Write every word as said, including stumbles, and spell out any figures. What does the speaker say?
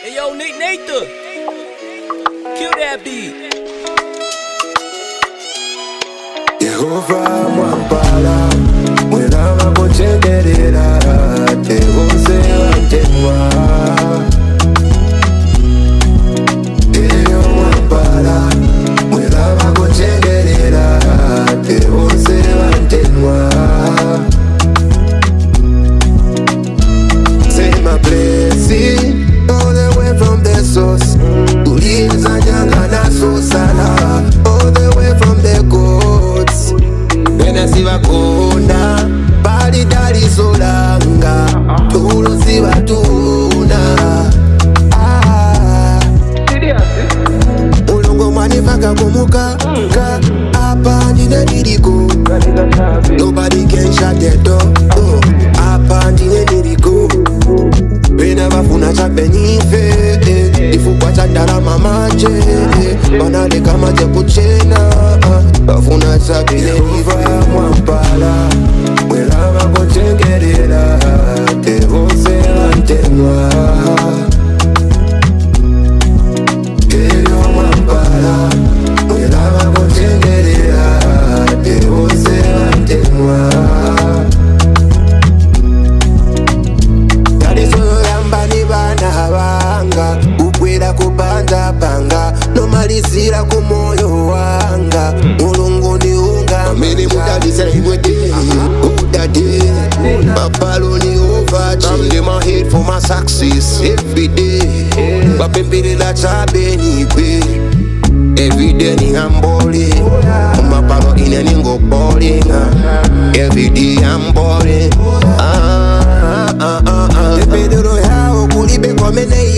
Hey yo, Nick Nathan, kill that beat. Yehova mwampala, mwela makuchengerera, tebose wantemwa. Eyo mwampala, mwela makuchengerera, tebose wantemwa. Say my blessing, all the way from the source. Tuliza nyanga na susana, all the way from the goats. Bena siva konda, bali dali solanga, tulo siva tuna. Ah, ulongo manifaka kumuka, ka apa ndine niriko. Nobody can shut the door. Oh, apa ndine niriko. Bena bafuna chapenife, ifukwa chandala mamache, banale kama kuchena, bafuna chapenife. Yehova mwampala, mwela makuchengerera, tebose wantemwa. Eyo mwampala, mwela makuchengerera, tebose wantemwa. Ukwera kupanda panga, nomalizira ku moyo wanga. Mulungu ni unga amene mudalisa imwede udade. Mapalo ni overche, I'm in my head for my success every day. Bapembelera chabe nipe every day ni ambole. Mapalo ine ningo balling every day I'm balling. Ah ah ah ah. Tepedero yao kulibe kwa mene